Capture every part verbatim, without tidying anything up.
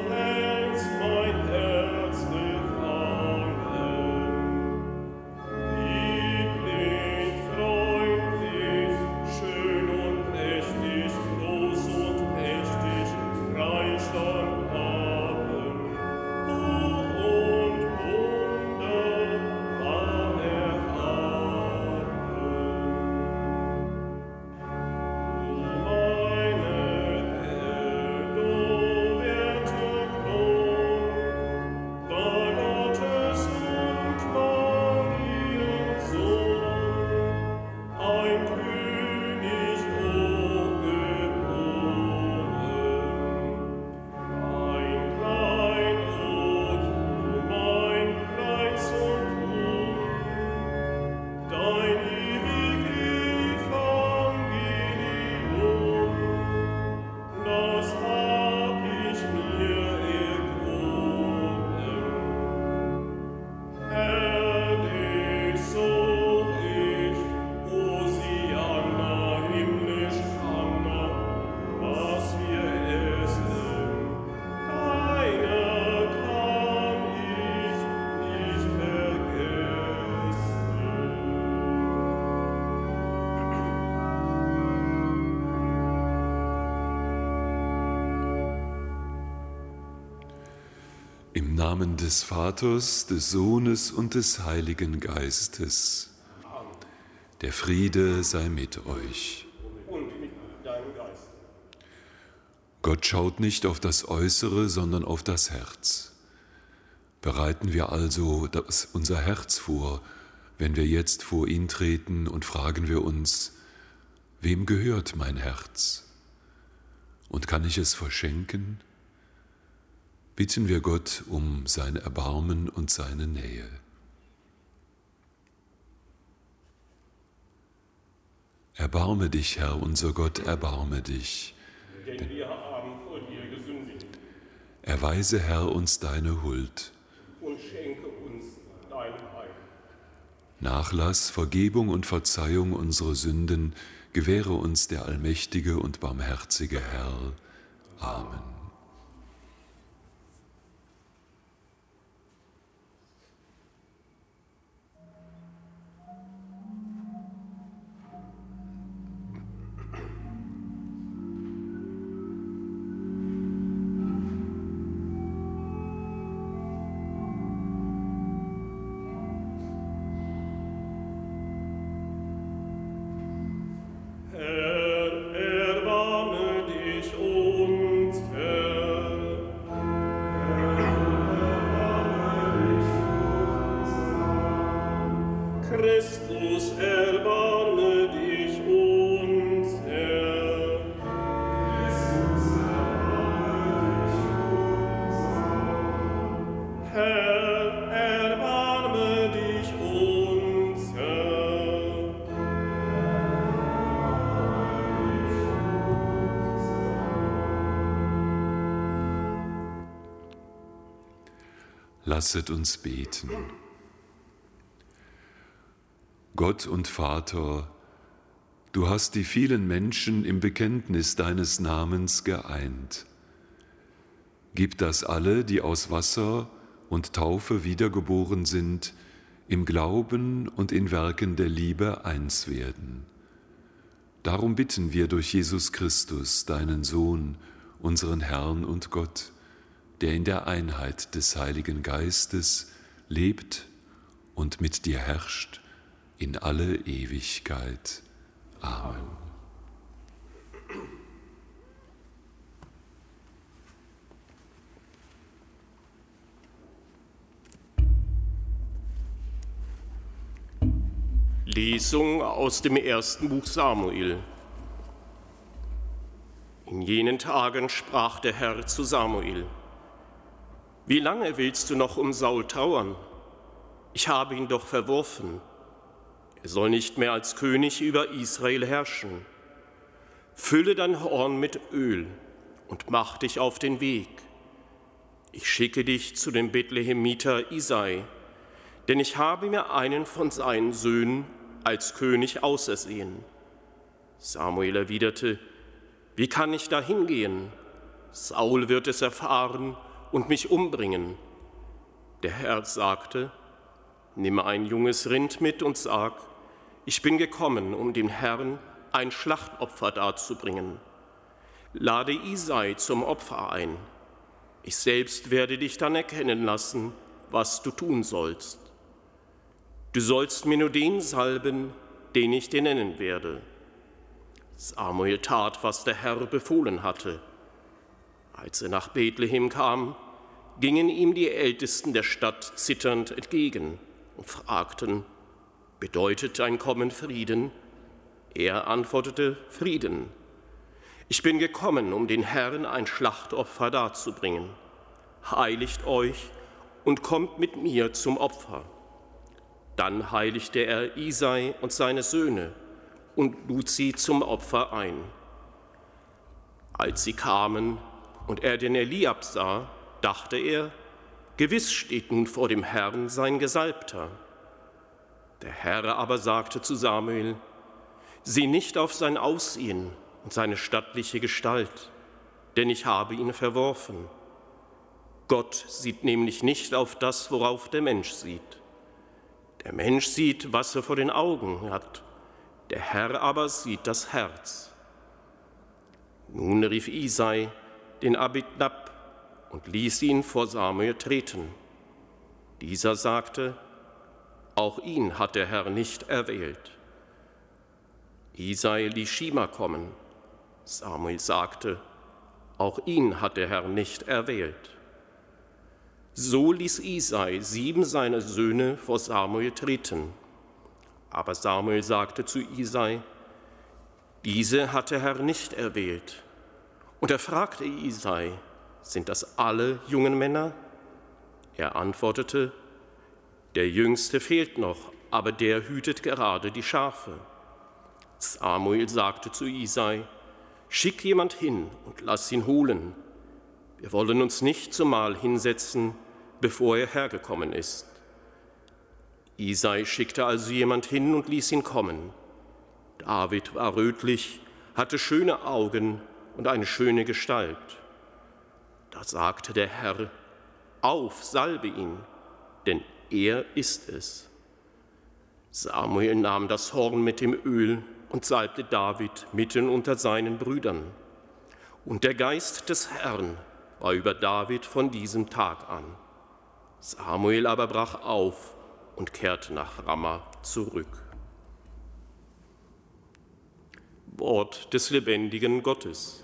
Im Namen des Vaters, des Sohnes und des Heiligen Geistes. Der Friede sei mit euch. Und mit deinem Geist. Gott schaut nicht auf das Äußere, sondern auf das Herz. Bereiten wir also das, unser Herz vor, wenn wir jetzt vor ihn treten, und fragen wir uns, wem gehört mein Herz? Und kann ich es verschenken? Bitten wir Gott um sein Erbarmen und seine Nähe. Erbarme dich, Herr, unser Gott, erbarme dich. Denn wir haben vor dir gesündigt. Erweise, Herr, uns deine Huld. Und schenke uns dein Heil. Nachlass, Vergebung und Verzeihung unserer Sünden gewähre uns der allmächtige und barmherzige Herr. Amen. Lasset uns beten. Gott und Vater, du hast die vielen Menschen im Bekenntnis deines Namens geeint. Gib, dass alle, die aus Wasser und Taufe wiedergeboren sind, im Glauben und in Werken der Liebe eins werden. Darum bitten wir durch Jesus Christus, deinen Sohn, unseren Herrn und Gott, der in der Einheit des Heiligen Geistes lebt und mit dir herrscht in alle Ewigkeit. Amen. Lesung aus dem ersten Buch Samuel. In jenen Tagen sprach der Herr zu Samuel: Wie lange willst du noch um Saul trauern? Ich habe ihn doch verworfen. Er soll nicht mehr als König über Israel herrschen. Fülle dein Horn mit Öl und mach dich auf den Weg. Ich schicke dich zu dem Bethlehemiter Isai, denn ich habe mir einen von seinen Söhnen als König ausersehen. Samuel erwiderte: Wie kann ich da hingehen? Saul wird es erfahren und mich umbringen. Der Herr sagte, nimm ein junges Rind mit und sag, ich bin gekommen, um dem Herrn ein Schlachtopfer darzubringen. Lade Isai zum Opfer ein. Ich selbst werde dich dann erkennen lassen, was du tun sollst. Du sollst mir nur den salben, den ich dir nennen werde. Samuel tat, was der Herr befohlen hatte. Als er nach Bethlehem kam, gingen ihm die Ältesten der Stadt zitternd entgegen und fragten, bedeutet dein Kommen Frieden? Er antwortete, Frieden. Ich bin gekommen, um den Herrn ein Schlachtopfer darzubringen. Heiligt euch und kommt mit mir zum Opfer. Dann heiligte er Isai und seine Söhne und lud sie zum Opfer ein. Als sie kamen und er den Eliab sah, dachte er, gewiss steht nun vor dem Herrn sein Gesalbter. Der Herr aber sagte zu Samuel, sieh nicht auf sein Aussehen und seine stattliche Gestalt, denn ich habe ihn verworfen. Gott sieht nämlich nicht auf das, worauf der Mensch sieht. Der Mensch sieht, was er vor den Augen hat, der Herr aber sieht das Herz. Nun rief Isai den Abinab und ließ ihn vor Samuel treten. Dieser sagte, auch ihn hat der Herr nicht erwählt. Isai ließ Schima kommen. Samuel sagte, auch ihn hat der Herr nicht erwählt. So ließ Isai sieben seiner Söhne vor Samuel treten. Aber Samuel sagte zu Isai, diese hat der Herr nicht erwählt. Und er fragte Isai, sind das alle jungen Männer? Er antwortete, der Jüngste fehlt noch, aber der hütet gerade die Schafe. Samuel sagte zu Isai, schick jemand hin und lass ihn holen. Wir wollen uns nicht zum Mahl hinsetzen, bevor er hergekommen ist. Isai schickte also jemand hin und ließ ihn kommen. David war rötlich, hatte schöne Augen und eine schöne Gestalt. Da sagte der Herr, auf, salbe ihn, denn er ist es. Samuel nahm das Horn mit dem Öl und salbte David mitten unter seinen Brüdern. Und der Geist des Herrn war über David von diesem Tag an. Samuel aber brach auf und kehrte nach Ramma zurück. Wort des lebendigen Gottes.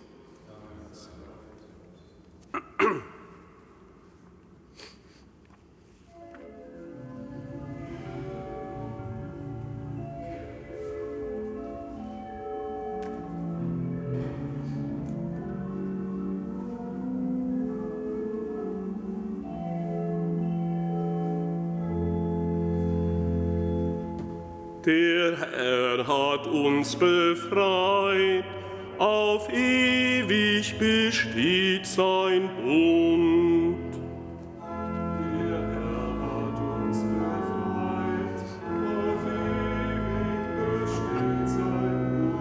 Der Herr hat uns befreit, auf ewig besteht sein Bund. Der Herr hat uns befreit, auf ewig besteht sein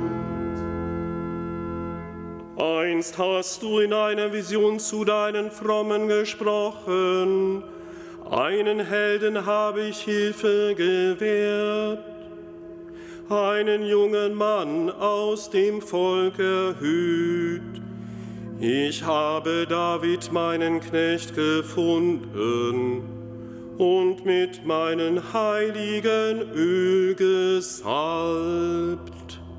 Bund. Einst hast du in einer Vision zu deinen Frommen gesprochen, einen Helden habe ich Hilfe gewährt. Einen jungen Mann aus dem Volk erhöht. Ich habe David, meinen Knecht, gefunden und mit meinem heiligen Öl gesalbt.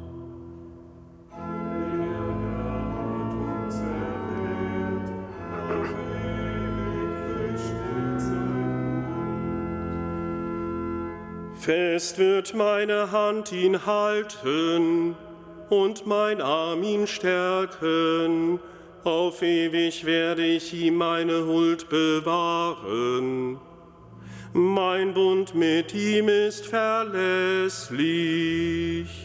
Fest wird meine Hand ihn halten und mein Arm ihn stärken. Auf ewig werde ich ihm meine Huld bewahren. Mein Bund mit ihm ist verlässlich.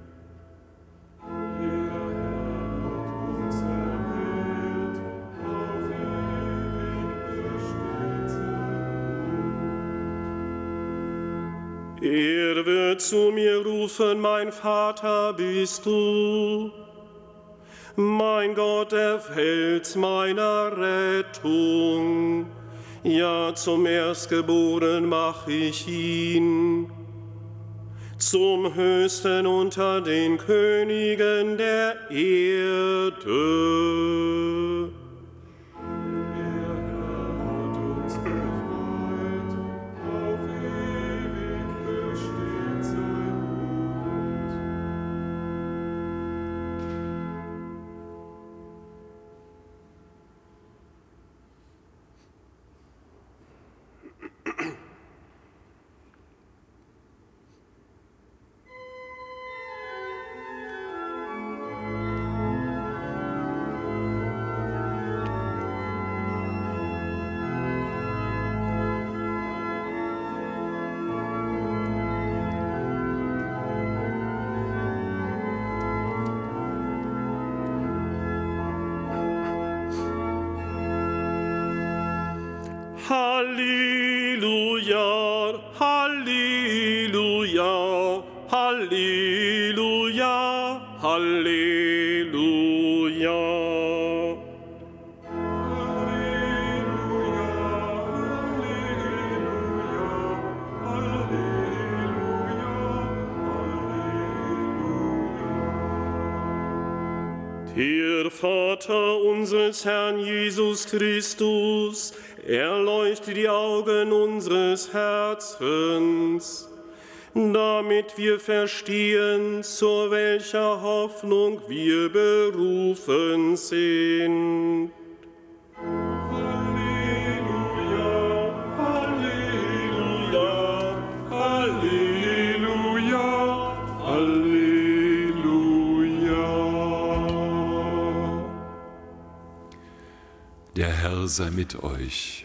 Er wird zu mir rufen, mein Vater bist du. Mein Gott, der Fels meiner Rettung, ja, zum Erstgeborenen mach ich ihn, zum Höchsten unter den Königen der Erde. Halleluja, Halleluja, Halleluja, Halleluja. Der Vater unseres Herrn Jesus Christus, erleuchte die Augen unseres Herzens, damit wir verstehen, zu welcher Hoffnung wir berufen sind. Halleluja, Halleluja, Halleluja, Halleluja. Der Herr sei mit euch.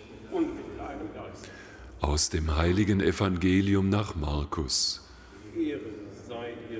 Aus dem heiligen Evangelium nach Markus. Ehre sei dir,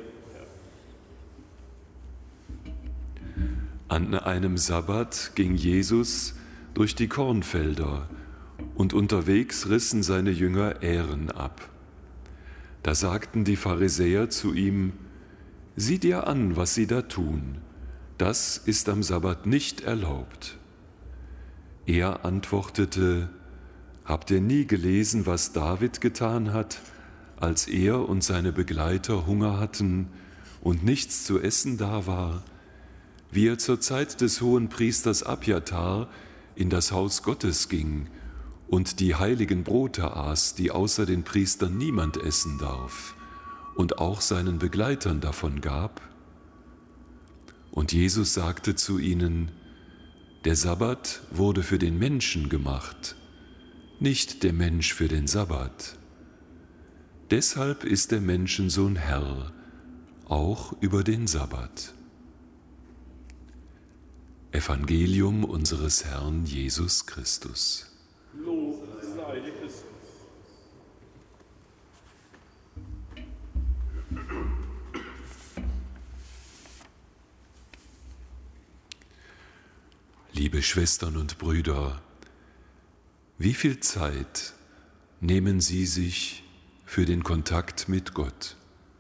Herr. An einem Sabbat ging Jesus durch die Kornfelder, und unterwegs rissen seine Jünger Ähren ab. Da sagten die Pharisäer zu ihm: Sieh dir an, was sie da tun. Das ist am Sabbat nicht erlaubt. Er antwortete: Habt ihr nie gelesen, was David getan hat, als er und seine Begleiter Hunger hatten und nichts zu essen da war, wie er zur Zeit des Hohenpriesters Abjatar in das Haus Gottes ging und die heiligen Brote aß, die außer den Priestern niemand essen darf, und auch seinen Begleitern davon gab? Und Jesus sagte zu ihnen: Der Sabbat wurde für den Menschen gemacht, nicht der Mensch für den Sabbat. Deshalb ist der Menschensohn Herr, auch über den Sabbat. Evangelium unseres Herrn Jesus Christus. Lob sei dir, Christus. Liebe Schwestern und Brüder, wie viel Zeit nehmen Sie sich für den Kontakt mit Gott?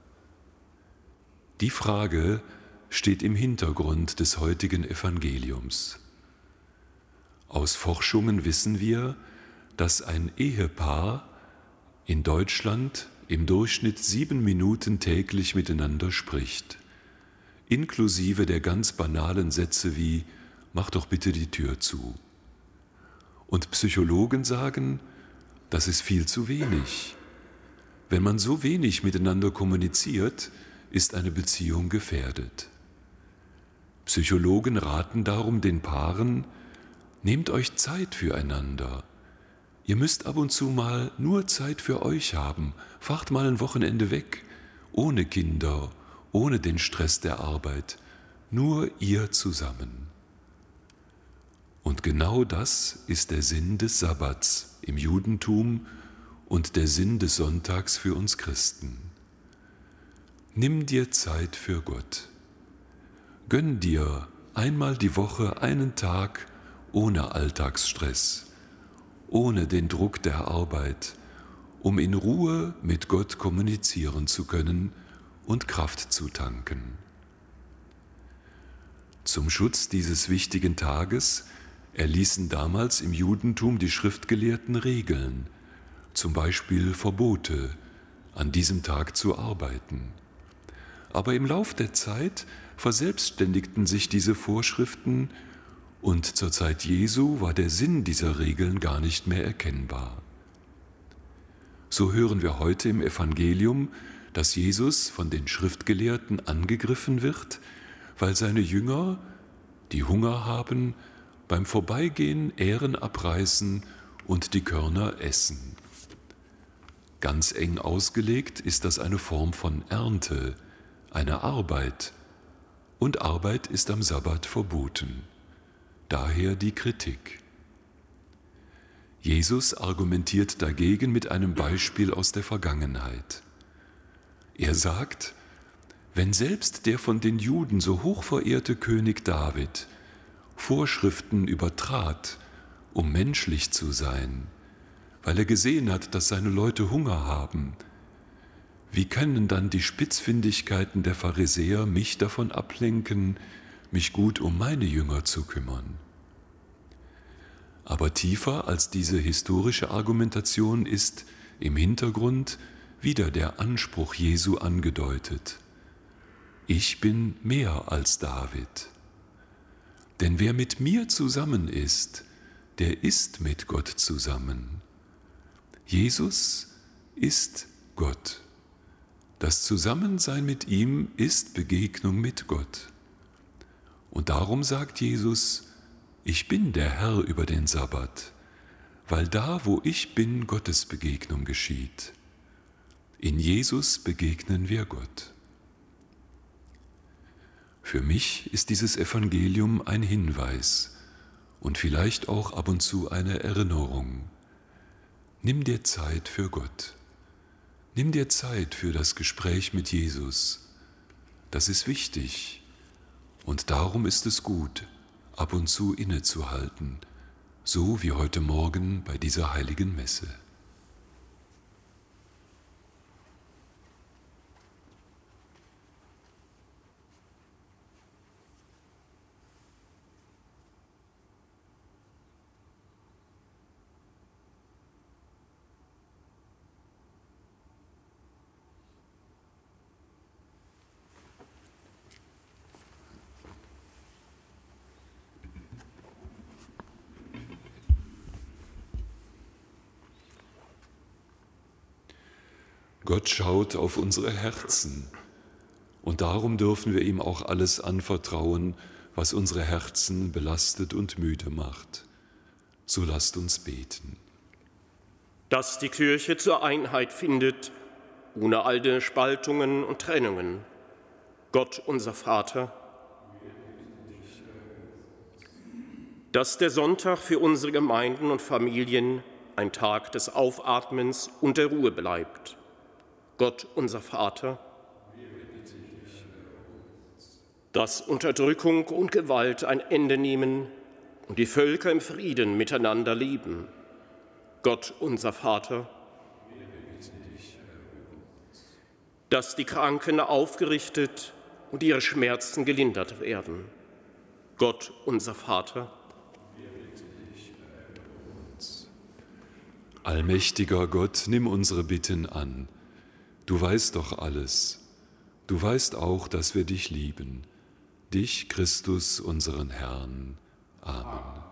Die Frage steht im Hintergrund des heutigen Evangeliums. Aus Forschungen wissen wir, dass ein Ehepaar in Deutschland im Durchschnitt sieben Minuten täglich miteinander spricht, inklusive der ganz banalen Sätze wie: Mach doch bitte die Tür zu. Und Psychologen sagen, das ist viel zu wenig. Wenn man so wenig miteinander kommuniziert, ist eine Beziehung gefährdet. Psychologen raten darum den Paaren: Nehmt euch Zeit füreinander. Ihr müsst ab und zu mal nur Zeit für euch haben. Fahrt mal ein Wochenende weg, ohne Kinder, ohne den Stress der Arbeit, nur ihr zusammen. Und genau das ist der Sinn des Sabbats im Judentum und der Sinn des Sonntags für uns Christen. Nimm dir Zeit für Gott. Gönn dir einmal die Woche einen Tag ohne Alltagsstress, ohne den Druck der Arbeit, um in Ruhe mit Gott kommunizieren zu können und Kraft zu tanken. Zum Schutz dieses wichtigen Tages erließen damals im Judentum die Schriftgelehrten Regeln, zum Beispiel Verbote, an diesem Tag zu arbeiten. Aber im Lauf der Zeit verselbstständigten sich diese Vorschriften und zur Zeit Jesu war der Sinn dieser Regeln gar nicht mehr erkennbar. So hören wir heute im Evangelium, dass Jesus von den Schriftgelehrten angegriffen wird, weil seine Jünger, die Hunger haben, beim Vorbeigehen Ähren abreißen und die Körner essen. Ganz eng ausgelegt ist das eine Form von Ernte, eine Arbeit, und Arbeit ist am Sabbat verboten. Daher die Kritik. Jesus argumentiert dagegen mit einem Beispiel aus der Vergangenheit. Er sagt, wenn selbst der von den Juden so hoch verehrte König David Vorschriften übertrat, um menschlich zu sein, weil er gesehen hat, dass seine Leute Hunger haben, wie können dann die Spitzfindigkeiten der Pharisäer mich davon ablenken, mich gut um meine Jünger zu kümmern? Aber tiefer als diese historische Argumentation ist im Hintergrund wieder der Anspruch Jesu angedeutet. Ich bin mehr als David. Denn wer mit mir zusammen ist, der ist mit Gott zusammen. Jesus ist Gott. Das Zusammensein mit ihm ist Begegnung mit Gott. Und darum sagt Jesus, ich bin der Herr über den Sabbat, weil da, wo ich bin, Gottes Begegnung geschieht. In Jesus begegnen wir Gott. Für mich ist dieses Evangelium ein Hinweis und vielleicht auch ab und zu eine Erinnerung. Nimm dir Zeit für Gott. Nimm dir Zeit für das Gespräch mit Jesus. Das ist wichtig und darum ist es gut, ab und zu innezuhalten, so wie heute Morgen bei dieser heiligen Messe. Gott schaut auf unsere Herzen und darum dürfen wir ihm auch alles anvertrauen, was unsere Herzen belastet und müde macht. So lasst uns beten. Dass die Kirche zur Einheit findet, ohne alte Spaltungen und Trennungen. Gott, unser Vater, dass der Sonntag für unsere Gemeinden und Familien ein Tag des Aufatmens und der Ruhe bleibt. Gott, unser Vater, dass Unterdrückung und Gewalt ein Ende nehmen und die Völker im Frieden miteinander leben. Gott, unser Vater, dass die Kranken aufgerichtet und ihre Schmerzen gelindert werden. Gott, unser Vater, allmächtiger Gott, nimm unsere Bitten an. Du weißt doch alles. Du weißt auch, dass wir dich lieben. Dich, Christus, unseren Herrn. Amen.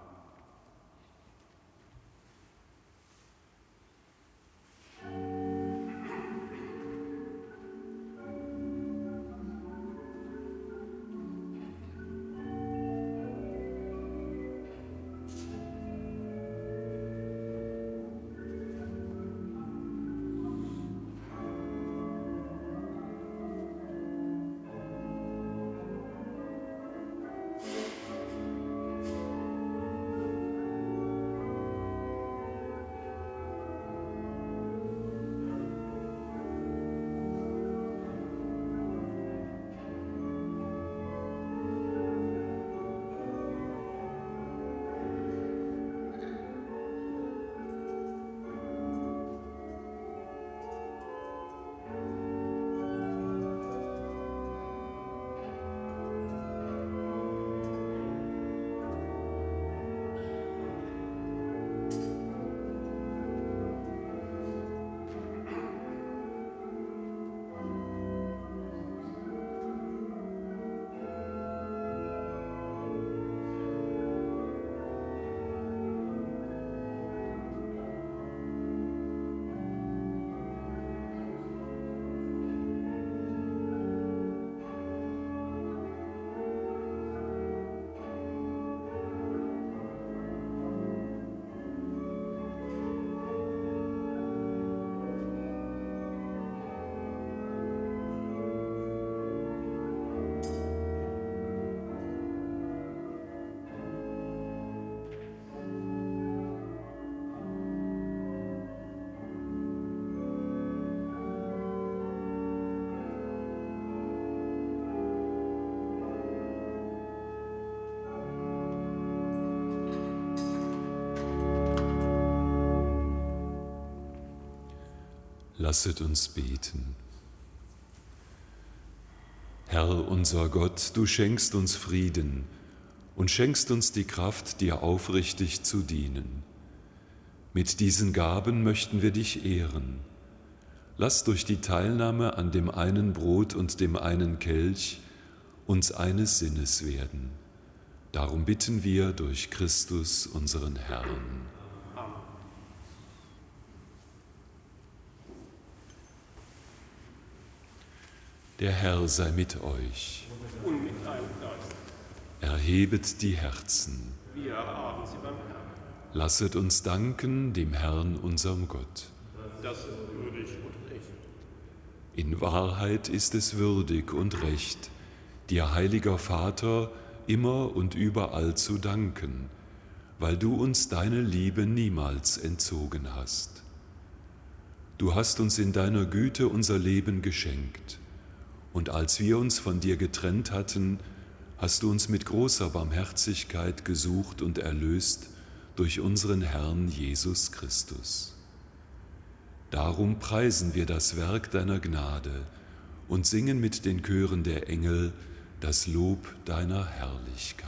Lasset uns beten. Herr unser Gott, du schenkst uns Frieden und schenkst uns die Kraft, dir aufrichtig zu dienen. Mit diesen Gaben möchten wir dich ehren. Lass durch die Teilnahme an dem einen Brot und dem einen Kelch uns eines Sinnes werden. Darum bitten wir durch Christus, unseren Herrn. Der Herr sei mit euch. Und mit deinem Geist. Erhebet die Herzen. Wir haben sie beim Herrn. Lasset uns danken dem Herrn, unserem Gott. Das ist würdig und recht. In Wahrheit ist es würdig und recht, dir, heiliger Vater, immer und überall zu danken, weil du uns deine Liebe niemals entzogen hast. Du hast uns in deiner Güte unser Leben geschenkt, und als wir uns von dir getrennt hatten, hast du uns mit großer Barmherzigkeit gesucht und erlöst durch unseren Herrn Jesus Christus. Darum preisen wir das Werk deiner Gnade und singen mit den Chören der Engel das Lob deiner Herrlichkeit.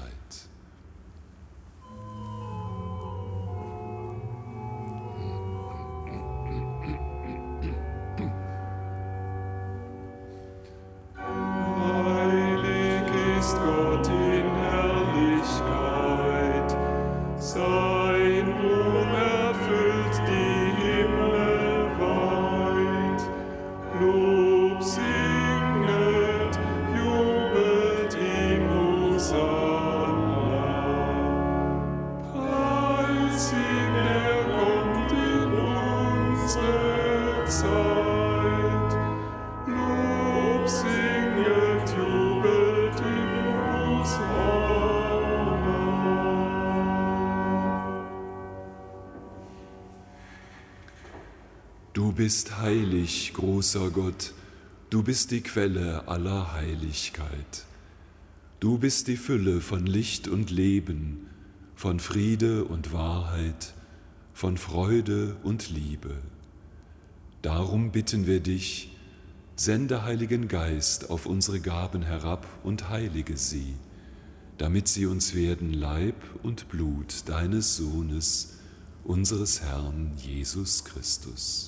Du bist heilig, großer Gott, du bist die Quelle aller Heiligkeit. Du bist die Fülle von Licht und Leben, von Friede und Wahrheit, von Freude und Liebe. Darum bitten wir dich, sende Heiligen Geist auf unsere Gaben herab und heilige sie, damit sie uns werden Leib und Blut deines Sohnes, unseres Herrn Jesus Christus.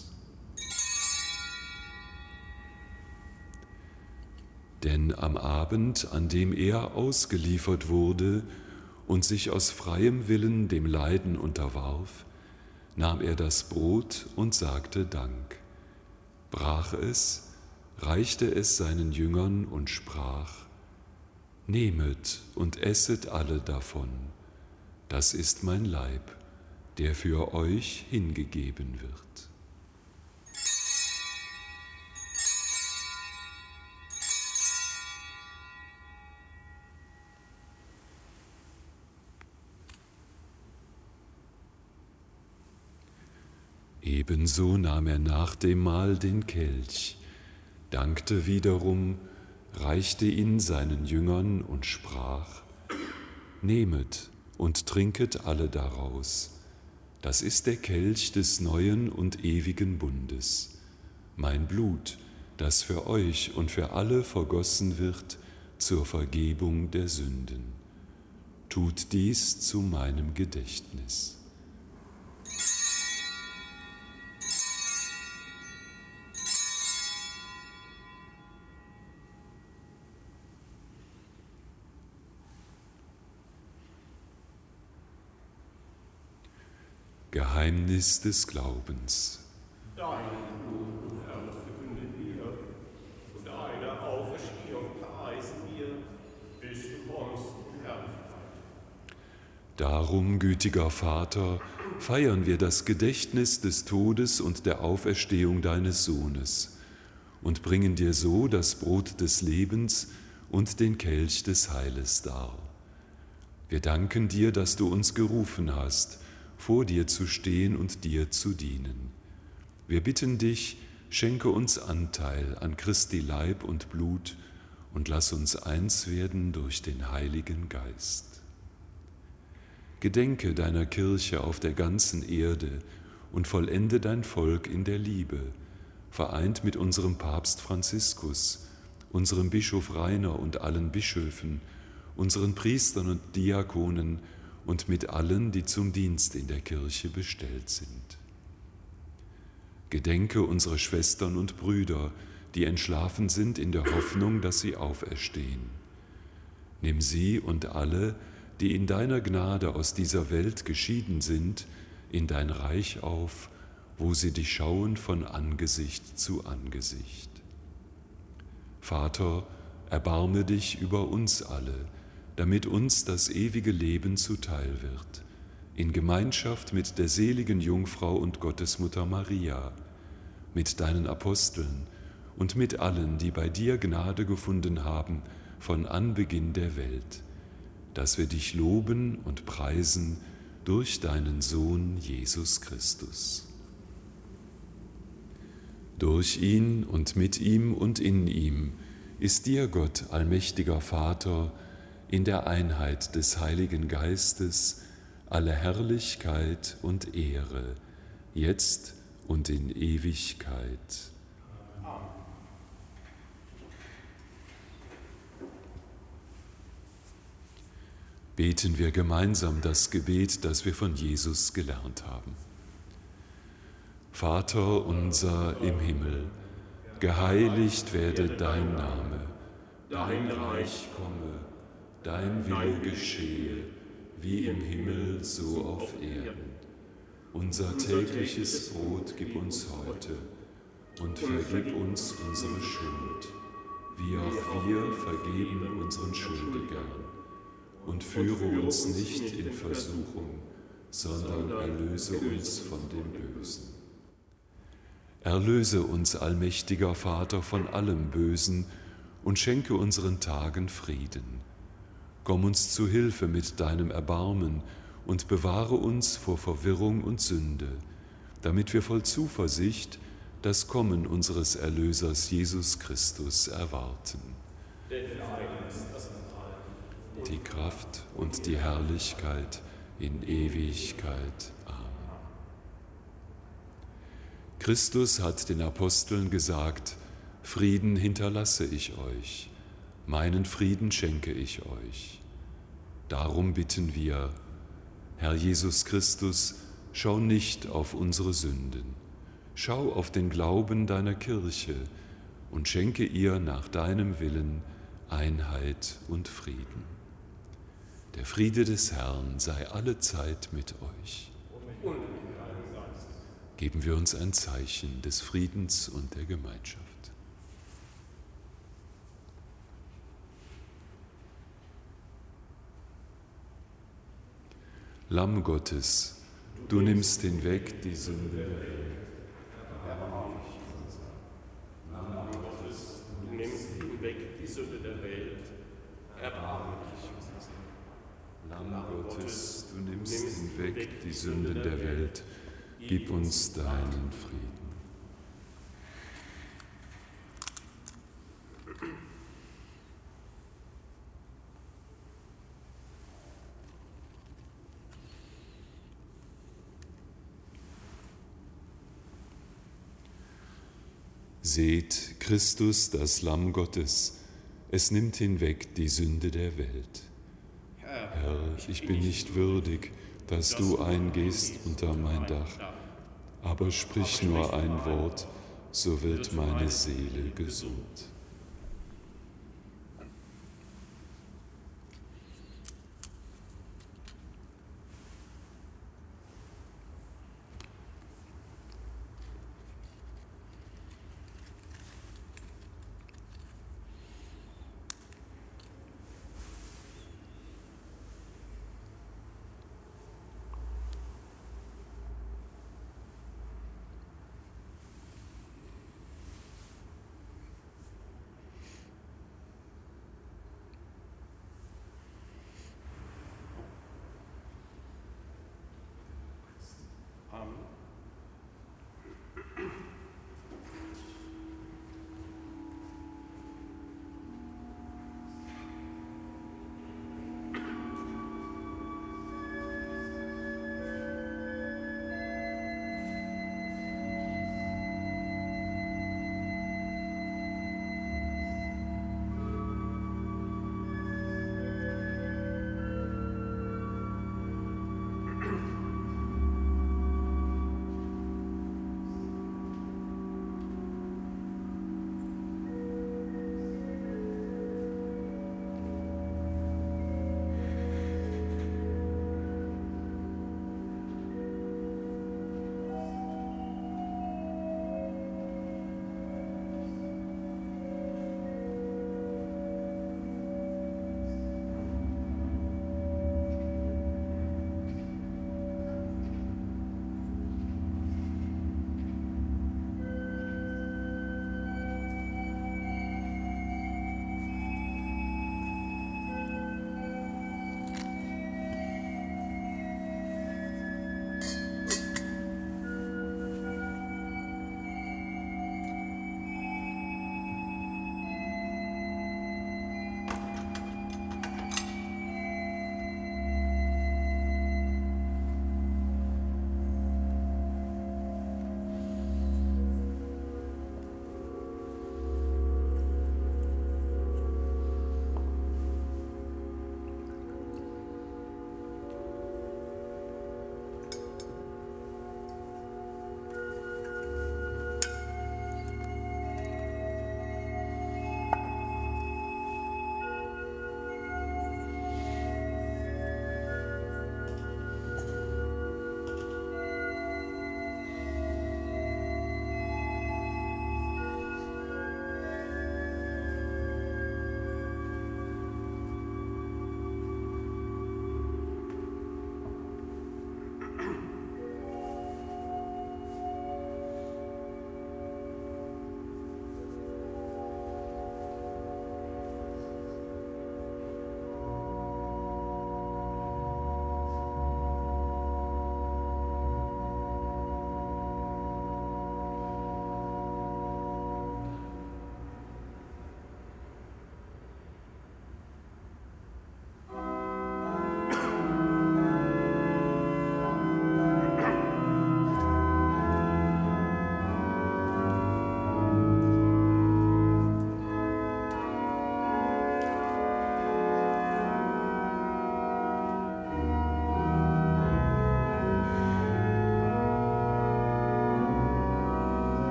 Denn am Abend, an dem er ausgeliefert wurde und sich aus freiem Willen dem Leiden unterwarf, nahm er das Brot und sagte Dank, brach es, reichte es seinen Jüngern und sprach: Nehmet und esset alle davon, das ist mein Leib, der für euch hingegeben wird. Ebenso nahm er nach dem Mahl den Kelch, dankte wiederum, reichte ihn seinen Jüngern und sprach: Nehmet und trinket alle daraus. Das ist der Kelch des neuen und ewigen Bundes, mein Blut, das für euch und für alle vergossen wird zur Vergebung der Sünden. Tut dies zu meinem Gedächtnis. Geheimnis des Glaubens. Dein Blut, Herr, verkünden wir, und deine Auferstehung preisen wir, bis du kommst in Herrlichkeit. Darum, gütiger Vater, feiern wir das Gedächtnis des Todes und der Auferstehung deines Sohnes und bringen dir so das Brot des Lebens und den Kelch des Heiles dar. Wir danken dir, dass du uns gerufen hast, vor dir zu stehen und dir zu dienen. Wir bitten dich, schenke uns Anteil an Christi Leib und Blut und lass uns eins werden durch den Heiligen Geist. Gedenke deiner Kirche auf der ganzen Erde und vollende dein Volk in der Liebe, vereint mit unserem Papst Franziskus, unserem Bischof Rainer und allen Bischöfen, unseren Priestern und Diakonen und mit allen, die zum Dienst in der Kirche bestellt sind. Gedenke unserer Schwestern und Brüder, die entschlafen sind in der Hoffnung, dass sie auferstehen. Nimm sie und alle, die in deiner Gnade aus dieser Welt geschieden sind, in dein Reich auf, wo sie dich schauen von Angesicht zu Angesicht. Vater, erbarme dich über uns alle, damit uns das ewige Leben zuteil wird, in Gemeinschaft mit der seligen Jungfrau und Gottesmutter Maria, mit deinen Aposteln und mit allen, die bei dir Gnade gefunden haben von Anbeginn der Welt, dass wir dich loben und preisen durch deinen Sohn Jesus Christus. Durch ihn und mit ihm und in ihm ist dir, Gott, allmächtiger Vater, in der Einheit des Heiligen Geistes alle Herrlichkeit und Ehre, jetzt und in Ewigkeit. Amen. Beten wir gemeinsam das Gebet, das wir von Jesus gelernt haben. Vater unser im Himmel, geheiligt werde dein Name, dein Reich komme, dein Wille geschehe, wie im Himmel so auf Erden. Unser tägliches Brot gib uns heute und vergib uns unsere Schuld, wie auch wir vergeben unseren Schuldigern. Und führe uns nicht in Versuchung, sondern erlöse uns von dem Bösen. Erlöse uns, allmächtiger Vater, von allem Bösen und schenke unseren Tagen Frieden. Komm uns zu Hilfe mit deinem Erbarmen und bewahre uns vor Verwirrung und Sünde, damit wir voll Zuversicht das Kommen unseres Erlösers Jesus Christus erwarten. Denn dein ist das Reich, die Kraft und die Herrlichkeit in Ewigkeit. Amen. Christus hat den Aposteln gesagt: Frieden hinterlasse ich euch, meinen Frieden schenke ich euch. Darum bitten wir, Herr Jesus Christus, schau nicht auf unsere Sünden, schau auf den Glauben deiner Kirche und schenke ihr nach deinem Willen Einheit und Frieden. Der Friede des Herrn sei allezeit mit euch. Geben wir uns ein Zeichen des Friedens und der Gemeinschaft. Lamm Gottes, du nimmst hinweg die Sünde der Welt. Lamm Gottes, du nimmst hinweg die Sünde der Welt. Erbarme dich unser. Lamm Gottes, du nimmst hinweg die Sünde der Welt. Gib uns deinen Frieden. Seht Christus, das Lamm Gottes, es nimmt hinweg die Sünde der Welt. Herr, ich bin nicht würdig, dass du eingehst unter mein Dach, aber sprich nur ein Wort, so wird meine Seele gesund.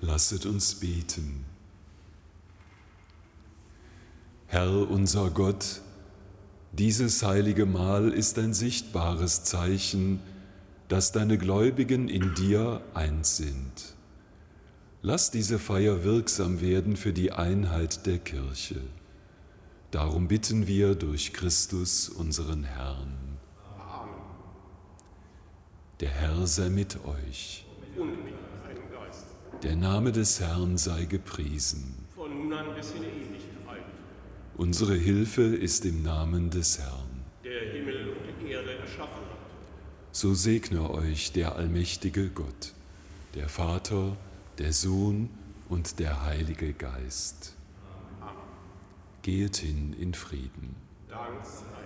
Lasset uns beten. Herr unser Gott, dieses heilige Mahl ist ein sichtbares Zeichen, dass deine Gläubigen in dir eins sind. Lass diese Feier wirksam werden für die Einheit der Kirche. Darum bitten wir durch Christus, unseren Herrn. Amen. Der Herr sei mit euch. Und mit deinem Geist. Der Name des Herrn sei gepriesen. Von nun an bis in Ewigkeit. Unsere Hilfe ist im Namen des Herrn, der Himmel und die Erde erschaffen hat. So segne euch der allmächtige Gott, der Vater, der Sohn und der Heilige Geist. Amen. Geht hin in Frieden. Dank sei